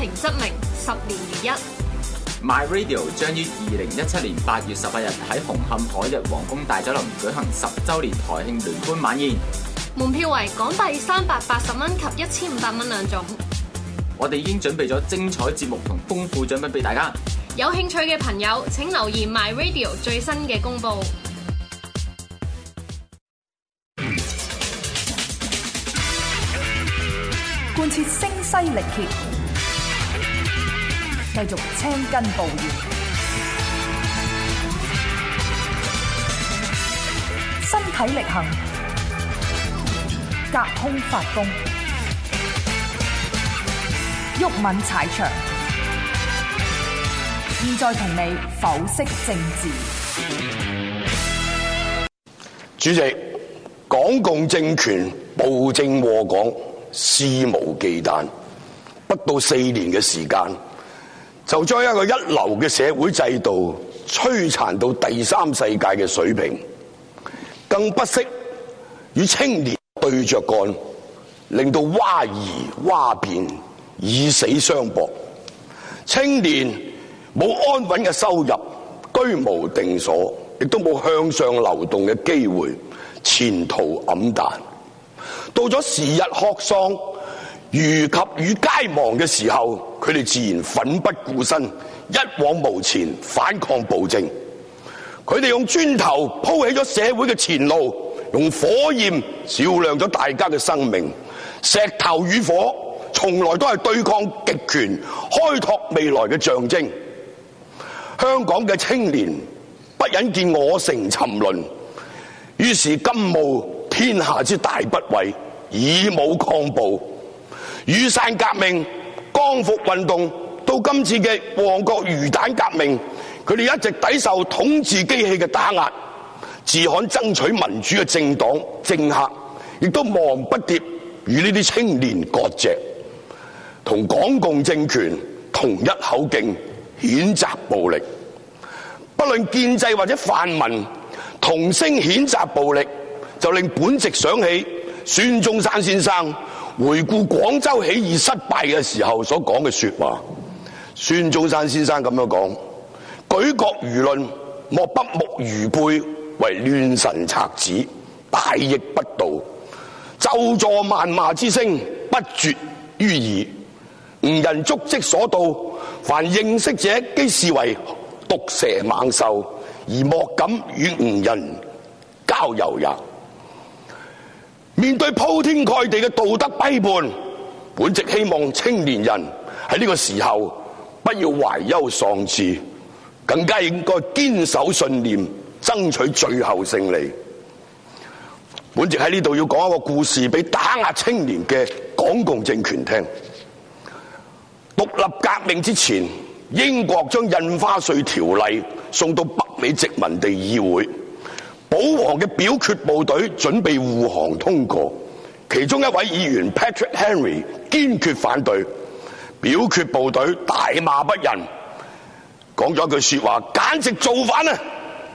平則鳴，10年如一。 My Radio 將於2017年8月18日喺紅磡海逸皇宮大酒樓舉行10週年台慶聯歡晚宴， 門票為港幣380蚊及1500蚊兩種。 我哋已經準備咗精彩節目同豐富獎品俾大家。 有興趣嘅朋友請留意 My Radio 最新嘅公佈。 貫徹聲嘶力竭，繼續青筋暴現，身體力行，隔空發功，毓民踩場。現在同你剖析政治。 主席，港共政權暴政禍港，肆無忌憚，不到4年嘅時間，就將一個一流嘅社會制度摧殘到第三世界嘅水平，更不惜與青年對着幹，令到蛙兒蛙變，以死相搏。青年冇安穩嘅收入，居無定所，亦都冇向上流動嘅機會，前途黯淡。到咗時日曷喪、如及與皆亡嘅時候，佢哋自然奮不顧身，一往無前，反抗暴政。佢哋用磚頭鋪起咗社會嘅前路，用火焰照亮咗大家嘅生命。石頭與火從來都係對抗極權、開拓未來嘅象徵。香港嘅青年不忍見我城沉淪，於是甘冒天下之大不韙，以武抗暴。雨傘革命、光復運動到今次嘅旺角魚蛋革命，佢哋一直抵受統治機器嘅打壓，自罕爭取民主嘅政黨政客亦都忙不迭與呢啲青年割席，同港共政權同一口徑譴責暴力。不論建制或者泛民同聲譴責暴力，就令本席想起孫中山先生回顧廣州起義失敗嘅時候所講嘅說話。孫中山先生咁樣講：舉國輿論莫不目愚背，為亂臣賊子，大逆不道，咒詛謾罵之聲不絕於耳。吾人足跡所到，凡認識者皆視為毒蛇猛獸，而莫敢與吾人交遊也。面對鋪天蓋地嘅道德批判，本席希望青年人喺呢個時候不要懷憂喪志，更加應該堅守信念，爭取最後勝利。本席喺呢度要講一個故事俾打壓青年嘅港共政權聽。獨立革命之前，英國將印花稅條例送到北美殖民地議會，保皇嘅表決部隊準備護航通過，其中一位議員 Patrick Henry 堅決反對，表決部隊大罵不仁，講咗句說話，簡直造反啊！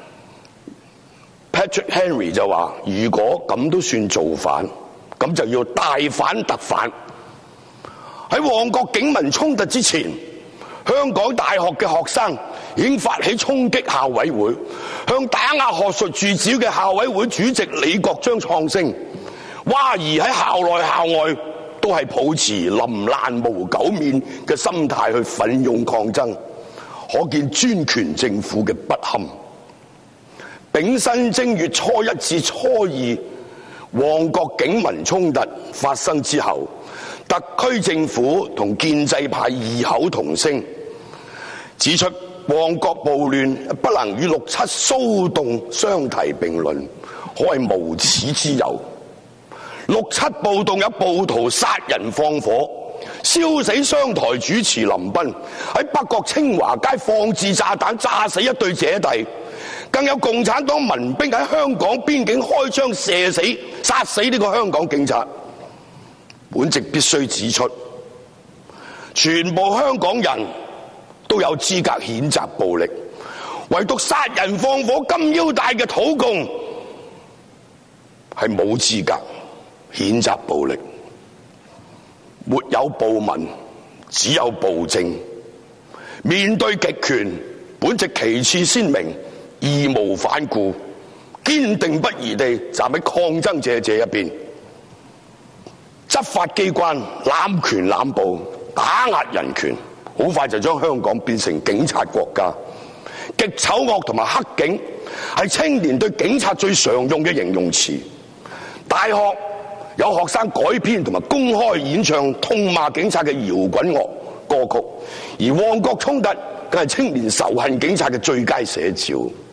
Patrick Henry 就話：如果咁都算造反，咁就要大反特反。喺旺角警民衝突之前，香港大學嘅學生已經發起衝擊校委會，向打壓學術住址嘅校委會主席李國章創聲。蛙兒喺校內校外都係抱持臨難無苟免嘅心態去奮勇抗爭，可見專權政府嘅不堪。丙申正月初1至初2，旺角警民衝突發生之後，特區政府同建制派異口同聲，指出旺角暴亂不能與6·7騷動相提並論，可謂無恥之尤。6·7暴動有暴徒殺人放火，燒死商台主持林彬，喺北角清華街放置炸彈炸死一對姐弟，更有共產黨民兵喺香港邊境開槍射死殺死呢個香港警察。本席必須指出，全部香港人都有資格譴責暴力，唯獨殺人放火金腰帶嘅土共係冇資格譴責暴力。沒有暴民， 只有暴政。面對極權，本席旗幟鮮明，義無反顧，堅定不移地站喺抗爭者這一邊。執法機關濫權濫暴，打壓人權，好快就將香港變成警察國家。極醜惡同埋黑警係青年對警察最常用嘅形容詞。大學有學生改編同埋公開演唱痛罵警察嘅搖滾樂歌曲，而旺角衝突更係青年仇恨警察嘅最佳寫照。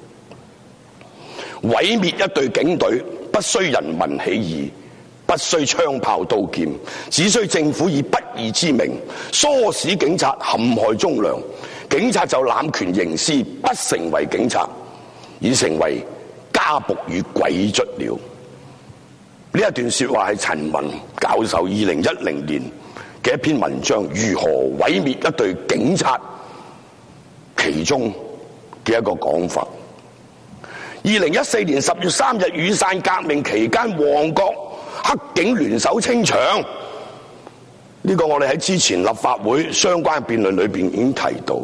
毀滅一隊警隊不需人民起義，不需槍炮刀劍，只需政府以不義之名唆使警察陷害忠良，警察就濫權刑事，不成為警察，已成為家僕與鬼卒了。呢一段說話係陳雲教授2010年嘅一篇文章，如何毀滅一隊警察其中嘅一個講法。2014年10月3日雨傘革命期間，旺角黑警聯手清場，呢個我哋喺之前立法會相關辯論裏邊已經提到。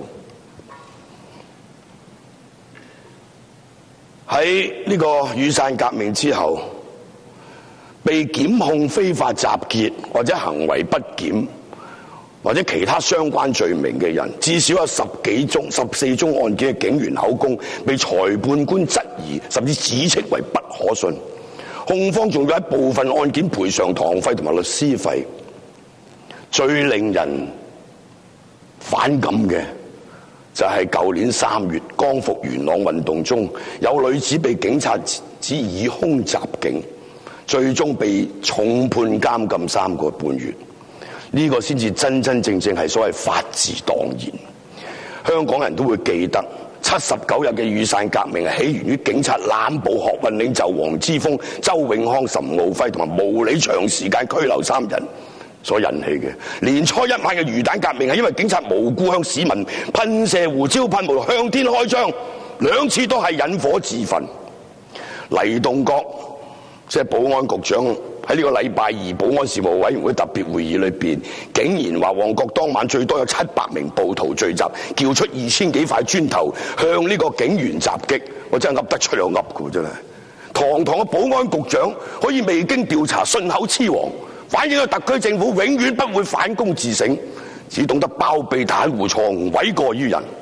喺呢個雨傘革命之後，被檢控非法集結或者行為不檢或者其他相關罪名嘅人，至少有14宗案件嘅警員口供被裁判官質疑，甚至指斥為不可信。控方仲要喺部分案件賠償堂費同埋律師費。最令人反感嘅就係舊年3月光復元朗運動中，有女子被警察指以兇襲警，最終被重判監禁3個半月。呢個先至真正係所謂法治蕩然。香港人都會記得79日嘅雨傘革命係起源於警察濫捕學運領袖黃之鋒、周永康、岑敖暉同埋無理長時間拘留3人所引起嘅。年初一晚嘅魚蛋革命係因為警察無故向市民噴射胡椒噴霧、向天開槍，2次都係引火自焚。黎棟國即係保安局長喺呢個禮拜2保安事務委員會特別會議裏邊，竟然話旺角當晚最多有700名暴徒聚集，叫出2000幾塊磚頭向呢個警員襲擊。我真係噏得出又噏嘅，真係堂堂嘅保安局長可以未經調查信口雌黃，反映個特區政府永遠不會反躬自省，只懂得包庇袒護錯誤，諉過於人。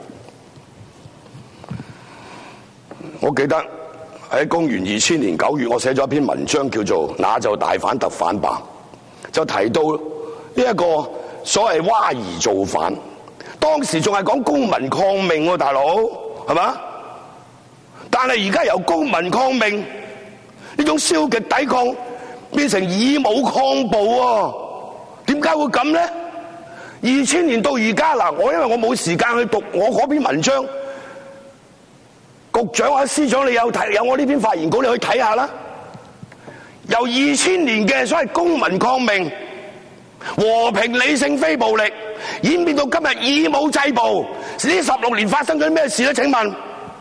我記得喺公元2000年9月，我寫咗一篇文章叫做《那就大反特反吧》，就提到呢一個所謂蛙兒造反。當時仲係講公民抗命喎，大佬係嘛？但係而家由公民抗命呢種消極抵抗變成以武抗暴喎，點解會咁呢？2000年到而家嗱，因為我冇時間去讀我嗰篇文章。局長或者司長，你有我呢篇發言稿，你去睇下啦。由2000年嘅所謂公民抗命、和平理性非暴力，演變到今日以武制暴，呢16年發生咗咩事咧？請問，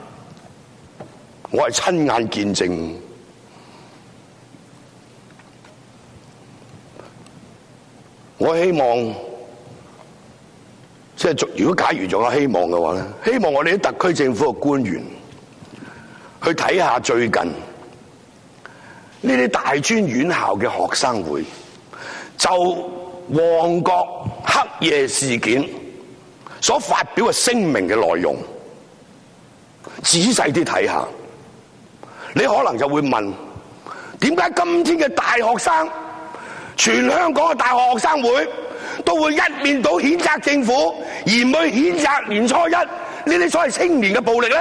我係親眼見證。我希望，即係如果假如仲有希望嘅話咧，希望我哋啲特區政府嘅官員去睇下最近呢啲大專院校嘅學生會就旺角黑夜事件所發表嘅聲明嘅內容，仔細啲睇下，你可能就會問：點解今天嘅大學生，全香港嘅大學學生會都會一面倒譴責政府，而唔去譴責年初一呢啲所謂青年嘅暴力咧？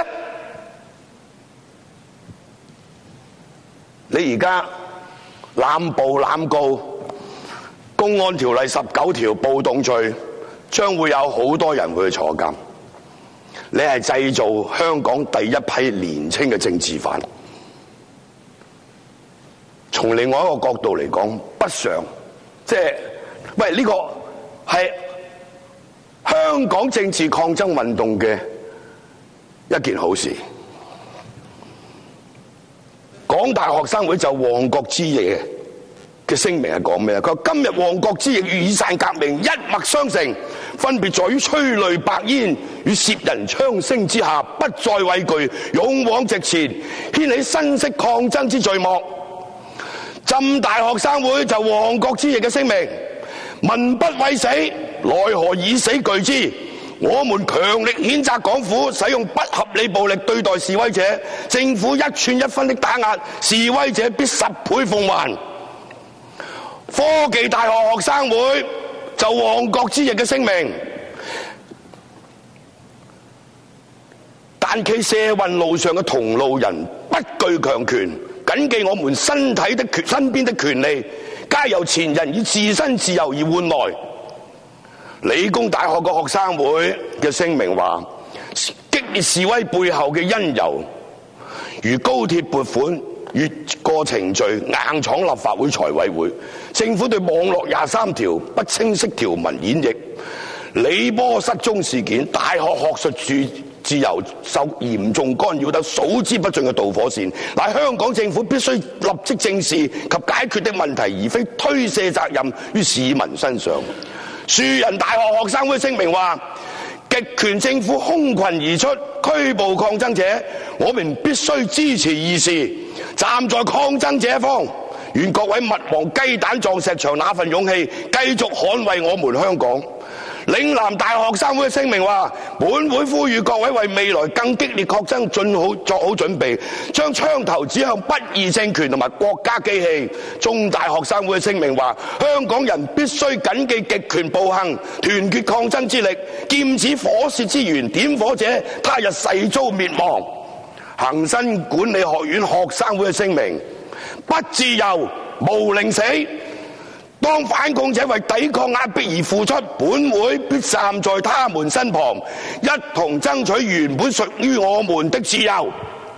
你而家濫捕濫告，公安條例19條暴動罪，將會有好多人會去坐監。你係製造香港第一批年輕嘅政治犯。從另外一個角度嚟講，不常，即係喂，呢個係香港政治抗爭運動嘅一件好事。港大學生會就旺角之夜嘅聲明係講咩啊？佢話今日旺角之夜雨傘革命一脈相承， 分別在於催淚白煙與攝人槍聲之下，不再畏懼，勇往直前，掀起新式抗爭之序幕。浸大學生會就旺角之役嘅聲明：民不畏死，奈何以死懼之？我們強力譴責港府使用不合理暴力對待示威者，政府一寸一分的打壓示威者，必10倍奉還。科技大學學生會就旺角之役嘅聲明，但其社運路上嘅同路人不懼強權，謹記我們身邊的權利，皆由前人以自身自由而換來。理工大學嘅學生會嘅聲明話，激烈示威背後嘅因由，如高鐵撥款越過程序硬闖立法會財委會，政府對網絡23條不清晰條文演繹，李波失蹤事件，大學學術自由受嚴重干擾等數之不盡嘅導火線，乃香港政府必須立即正視及解決的問題，而非推卸責任於市民身上。樹仁大學學生會聲明話，極權政府空群而出，拘捕抗爭者，我們必須支持義士，站在抗爭者方。願各位勿忘雞蛋撞石牆那份勇氣，繼續捍衛我們香港。嶺南大學生會聲明話，本會呼籲各位為未來更激烈抗爭作好準備，將槍頭指向不義政權同埋國家機器。中大學生會聲明話，香港人必須謹記極權暴行，團結抗爭之力，劍指火舌之源，點火者他日誓遭滅亡。恒生管理學院學生會聲明，不自由，無寧死。當反抗者為抵抗壓迫而付出，本會必站在他們身旁，一同爭取原本屬於我們的自由。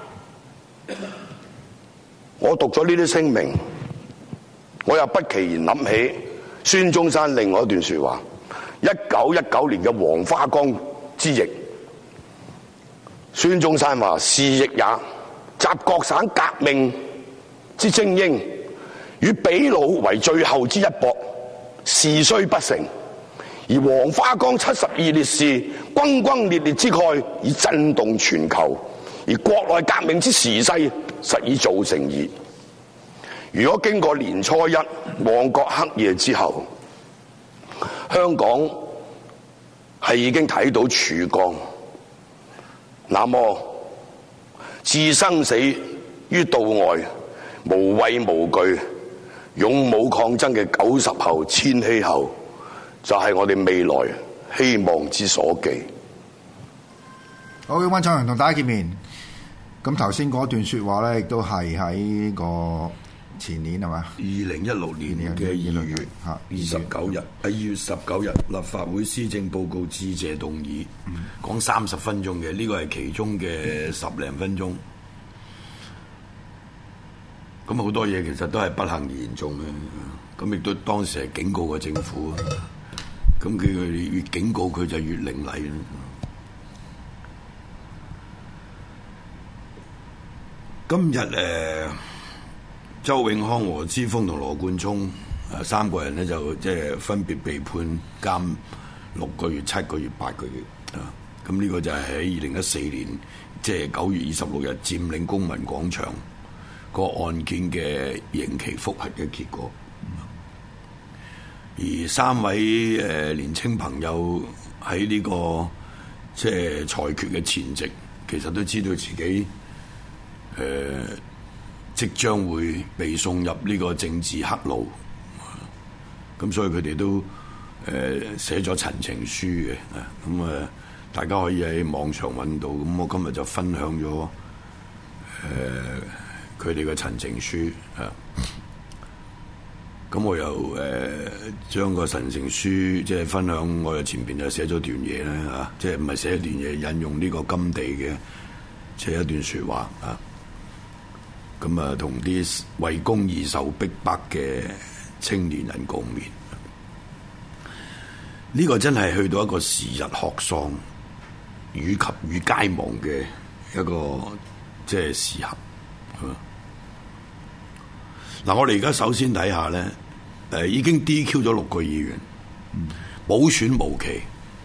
我讀咗呢啲聲明，我又不其然諗起孫中山另外一段說話：1919年嘅黃花崗之役，孫中山話：是役也，集各省革命之精英，與比魯為最後之一搏，事雖不成，而黃花崗72烈士轟轟烈烈之概已震動全球，而國內革命之時勢實已造成矣。如果經過年初一旺角黑夜之後，香港係已經睇到曙光，那麼置生死於度外，無畏無懼，勇武抗爭嘅90後、千禧後，就係我哋未來希望之所寄。 好，溫卓良同大家見面。咁頭先嗰段說話咧，亦都係喺個前年係嘛？2016年嘅2月29日，2月19日立法會施政報告致謝動議，講30分鐘嘅，呢個係其中嘅10零分鐘。咁好多嘢其實都係不幸而言中嘅，咁亦都當時係警告個政府，咁佢越警告佢就越凌厲。今日周永康、何之鋒同羅冠聰3個人咧就即係分別被判監6個月、7個月、8個月啊！咁呢個就係喺2014年即係9月26日佔領公民廣場個案件嘅刑期覆核嘅結果，而3位年青朋友喺呢個即係裁決嘅前夕，其實都知道自己即將會被送入呢個政治黑路，咁所以佢哋都寫咗陳情書嘅，咁大家可以喺網上揾到，咁我今日就分享咗佢哋嘅陳情書啊，咁我又將個陳情書即係分享，我又前邊就寫咗段嘢咧嚇，即係唔係寫一段嘢，引用呢個甘地嘅即係一段説話啊，咁啊同啲為公義受逼迫嘅青年人共勉，呢個真係去到一個時日學喪與皆亡嘅一個即係時刻。嗱，我哋而家首先睇下咧，已經 DQ 咗6個議員，補選無期，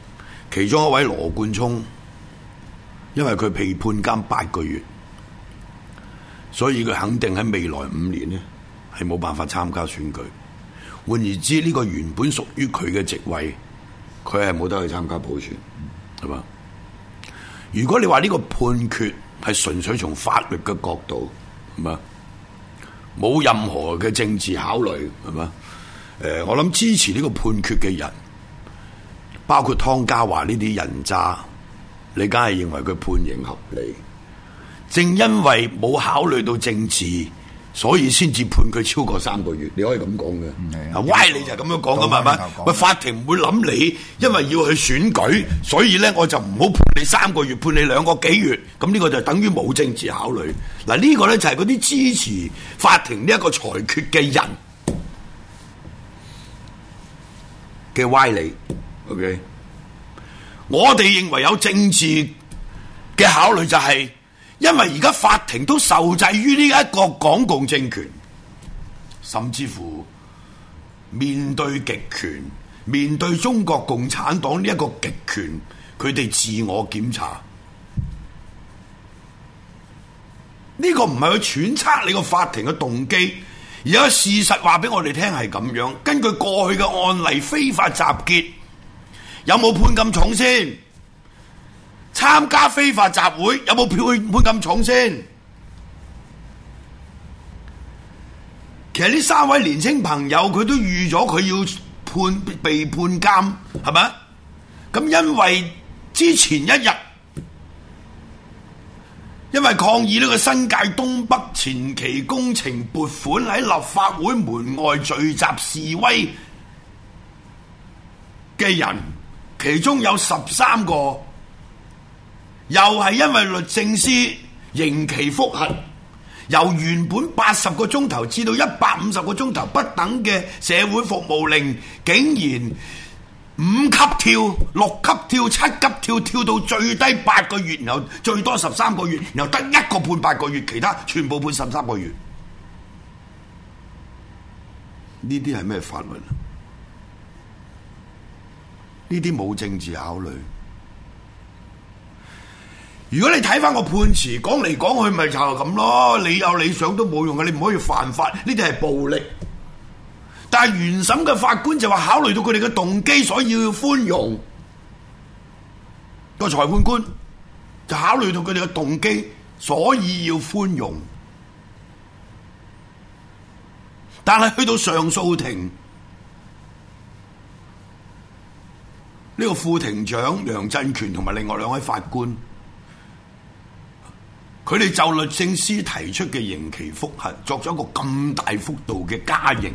其中一位羅冠聰，因為佢被判監8個月，所以佢肯定喺未來5年呢係冇辦法參加選舉。換言之，呢個原本屬於佢嘅席位，佢係冇得去參加普選，係嘛？如果你話呢個判決係純粹從法律嘅角度，係嘛，冇任何嘅政治考慮，係嘛？我諗支持呢個判決嘅人，包括湯家驊呢啲人渣，你梗係認為佢判刑合理。正因為冇考慮到政治，所以先至判佢超過3個月，你可以咁講嘅。歪理就係咁樣講噶嘛，係咪？喂，法庭唔會諗你，因為要去選舉，所以咧我就唔好判你3個月，判你2個幾月。咁呢個就等於冇政治考慮。嗱，呢個咧就係嗰啲支持法庭呢一個裁決嘅人嘅歪理。OK， 我哋認為有政治嘅考慮就係。因為而家法庭都受制於呢一個港共政權，甚至乎面對極權，面對中國共產黨呢一個極權，佢哋自我檢查。呢個唔係去揣測你個法庭嘅動機，而家事實話俾我哋聽係咁樣。根據過去嘅案例，非法集結有冇判咁重先？參加非法集會有冇判咁重先？其實呢3位年輕朋友佢都預咗佢要被判監，係咪？咁因為之前一日，因為抗議呢個新界東北前期工程撥款喺立法會門外聚集示威嘅人，其中有13個。又係因為律政司刑期覆核，由原本80個鐘頭至到150個鐘頭不等嘅社會服務令，竟然5級跳、6級跳、7級跳，跳到最低8個月，然後最多13個月，然後得1個判8個月，其他全部判13個月。呢啲係咩法律？呢啲冇政治考慮。如果你睇翻個判詞，講嚟講去咪就係咁咯，你有理想都冇用嘅，你唔可以犯法，呢啲係暴力。但係原審嘅法官就話考慮到佢哋嘅動機，所以要寬容。個裁判官就考慮到佢哋嘅動機，所以要寬容。但係去到上訴庭，呢個副庭長楊振權同埋另外2位法官，佢哋就律政司提出嘅刑期覆核作咗一個咁大幅度嘅加刑，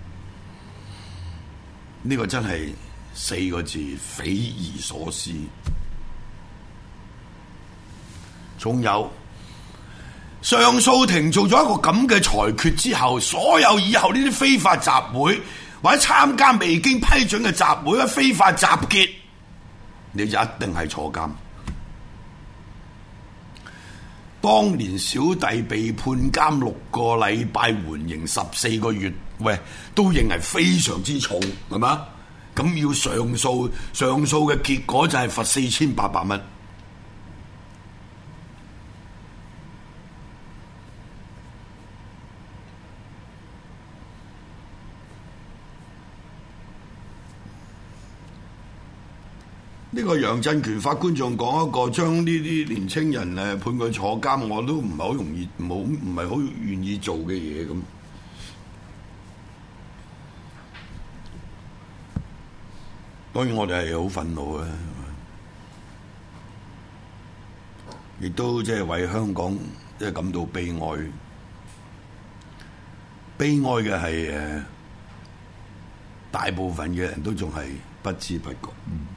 呢個真係4個字，匪夷所思。仲有上訴庭做咗一個咁嘅裁決之後，所有以後呢啲非法集會或者參加未經批准嘅集會或者非法集結，你就一定係坐監。當年小弟被判監6個禮拜，緩刑14個月，喂，都認為非常之重，係嘛？咁要上訴，上訴嘅結果就係罰4800蚊。呢個楊振權法官仲講一個將呢啲年青人判佢坐監，我都唔係好容易，唔係好願意做嘅嘢咁。當然我哋係好憤怒啊，亦都即係為香港即係感到悲哀。悲哀嘅係大部分嘅人都仲係不知不覺。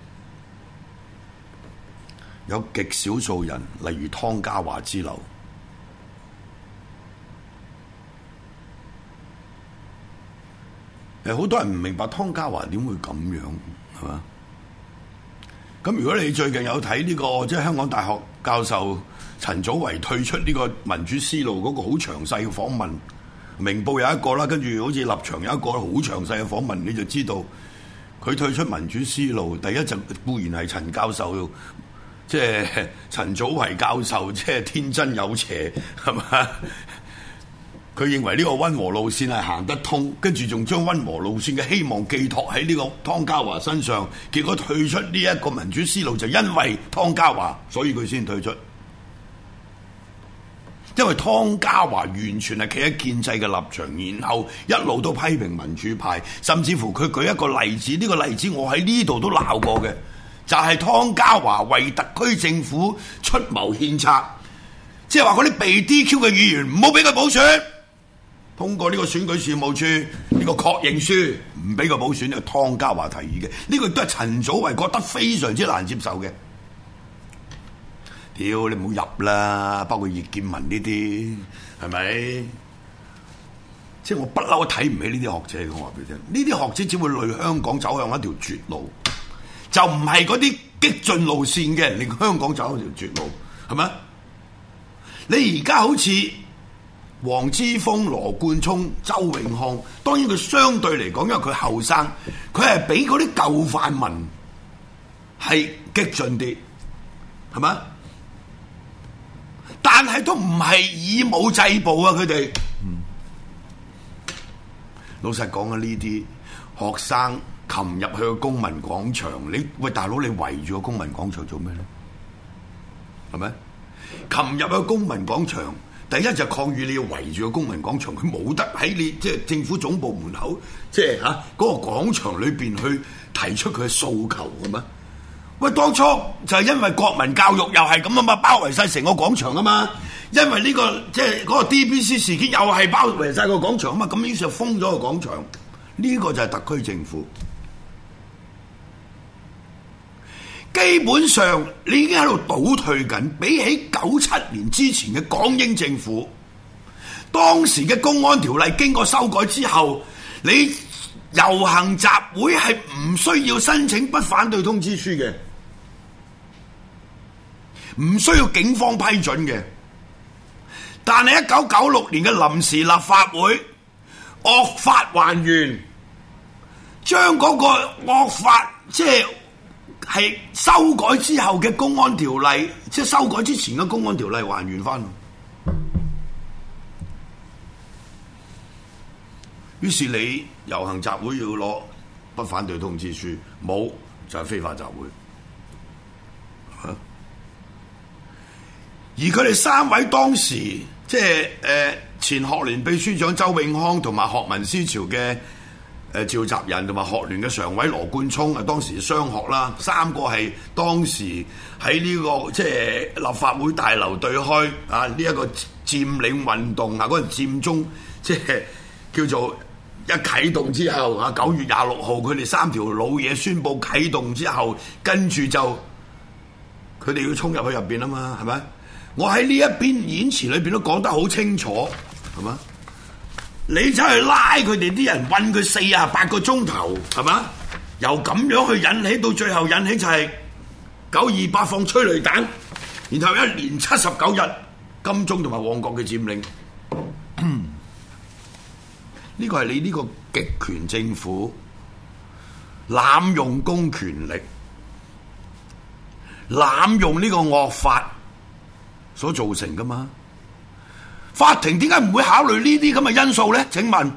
有極少數人，例如湯家驊之流，好多人唔明白湯家驊點會咁樣，係嘛？咁如果你最近有睇呢個即係香港大學教授陳祖為退出呢個民主思路嗰個好詳細嘅訪問，明報有一個啦，跟住好似立場有一個好詳細嘅訪問，你就知道佢退出民主思路，第一就固然係陳教授，即係陳祖為教授，即係天真有邪，係嘛？佢認為呢個溫和路線係行得通，跟住仲將溫和路線嘅希望寄託喺呢個湯家驊身上，結果退出呢一個民主思路，就因為湯家驊，所以佢先退出。因為湯家驊完全係企喺建制嘅立場，然後一路都批評民主派，甚至乎佢舉一個例子，呢個例子我喺呢度都鬧過嘅，就係湯家驊為特區政府出謀獻策，即係話嗰啲被 DQ 嘅議員唔好俾佢補選。通過呢個選舉事務處呢個確認書，唔俾佢補選，呢個湯家驊提議嘅，呢個亦都係陳祖為覺得非常之難接受嘅。屌你唔好入啦，包括葉建文呢啲係咪？即係我不嬲睇唔起呢啲學者嘅，我話俾你聽，呢啲學者只會累香港走向一條絕路，就唔係嗰啲激進路線嘅人令香港走向一條絕路，係咪？你而家好似黃之鋒、羅冠聰、周永康，當然佢相對嚟講，因為佢後生，佢係比嗰啲舊泛民係激進啲，係咪？但係都唔係以武制暴啊！佢哋，老實講啊，呢啲學生擒入去個公民廣場，喂大佬，你圍住個公民廣場做咩咧？係咪？擒入去公民廣場，第一就抗議你要圍住個公民廣場，佢冇得喺你即係政府總部門口，即係嗰個廣場裏邊去提出佢嘅訴求嘅咩？喂，當初就係因為國民教育又係咁啊嘛，包圍晒成個廣場啊嘛，因為呢個即係嗰個 DBC 事件又係包圍晒個廣場啊嘛，咁於是就封咗個廣場，呢個就係特區政府。基本上你已經喺度倒退緊，比起97年之前嘅港英政府，當時嘅公安條例經過修改之後，你遊行集會係唔需要申請不反對通知書嘅，唔需要警方批准嘅。但係1996年嘅臨時立法會惡法還原，將嗰個惡法即係修改之後嘅公安條例，即係修改之前嘅公安條例還原翻。於是你遊行集會要攞不反對通知書，冇就係非法集會。而佢哋三位當時即係前學聯秘書長周永康同埋學民思潮嘅召集人同埋學聯嘅常委羅冠聰啊，當時雙學啦，三個係當時喺呢個即係立法會大樓對開啊呢一個佔領運動啊嗰陣佔中，即係叫做一啟動之後啊9月26號佢哋三條老嘢宣佈啟動之後，跟住就佢哋要衝入去入邊啊嘛，係咪？我喺呢一邊演詞裏邊都講得好清楚，係嘛？你走去拉佢哋啲人，韞佢48個鐘頭，係嘛？由咁樣去引起到最後引起就係928放催淚彈，然後一連79日金鐘同埋旺角嘅佔領。呢個係你呢個極權政府濫用公權力、濫用呢個惡法所造成噶嘛？法庭點解唔會考慮呢啲咁嘅因素咧？請問，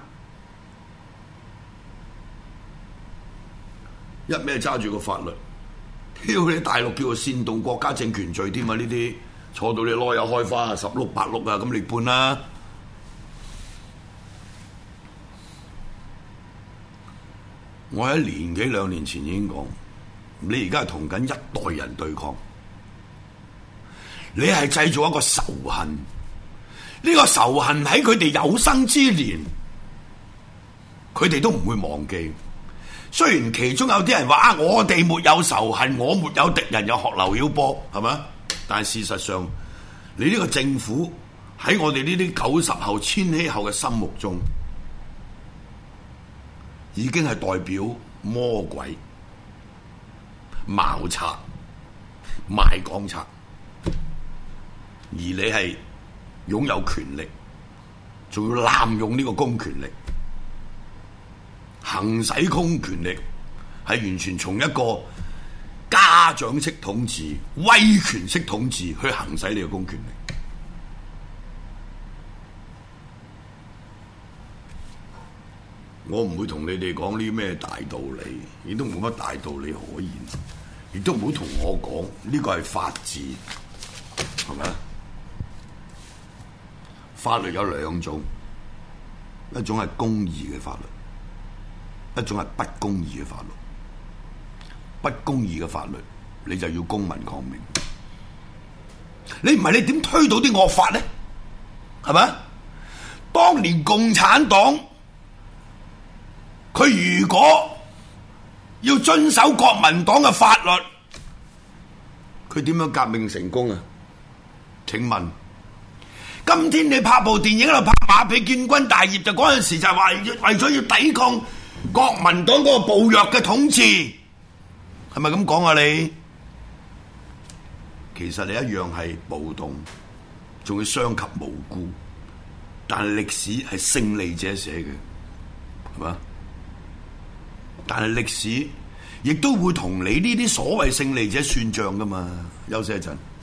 一咩揸住個法律，屌你大陸叫做煽動國家政權罪添啊！呢啲坐到你攞有開花10碌8碌啊，咁你判啦！我喺年幾2年前已經講，你而家係同緊一代人對抗，你係製造一個仇恨，呢個仇恨喺佢哋有生之年，佢哋都唔會忘記。雖然其中有啲人話啊，我哋沒有仇恨，我沒有敵人，有學劉曉波，係咪？但係事實上，你呢個政府喺我哋呢啲90後、千禧後嘅心目中，已經係代表魔鬼、茅賊、賣港賊，而你係擁有權力，仲要濫用呢個公權力，行使公權力係完全從一個家長式統治、威權式統治去行使你嘅公權力。我唔會同你哋講呢咩大道理，亦都冇乜大道理可言，亦都唔好同我講呢個係法治，係咪啊？法律有兩種，一種係公義嘅法律，一種係不公義嘅法律。不公義嘅法律，你就要公民抗命。你唔係你點推倒啲惡法呢？係咪？當年共產黨佢如果要遵守國民黨嘅法律，佢點樣革命成功啊？請問，今天你拍部電影喺度拍馬屁建軍大業，就嗰陣時就話為咗要抵抗國民黨嗰個暴虐嘅統治，係咪咁講啊？你其實你一樣係暴動，仲會傷及無辜，但係歷史係勝利者寫嘅，係嘛？但係歷史亦都會同你呢啲所謂勝利者算賬噶嘛？休息一陣。